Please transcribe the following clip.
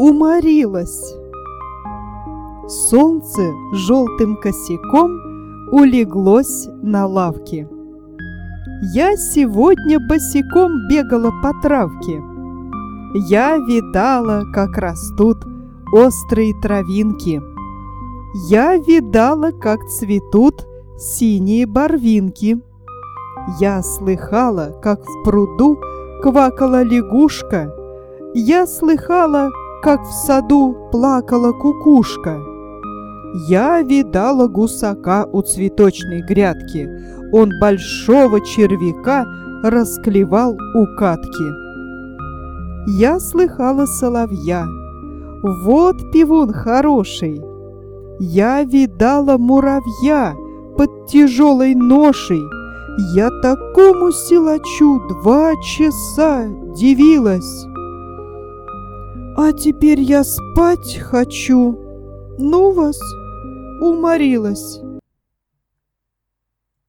уморилась. Солнце желтым косяком улеглось на лавке. Я сегодня босиком бегала по травке. Я видала, как растут острые травинки. Я видала, как цветут синие барвинки. Я слыхала, как в пруду квакала лягушка. Я слыхала, как в саду плакала кукушка. Я видала гусака у цветочной грядки. Он большого червяка расклевал у катки. Я слыхала соловья. Вот певун хороший. Я видала муравья под тяжелой ношей. Я такому силачу 2 часа дивилась. А теперь я спать хочу. Ну вас, уморилась.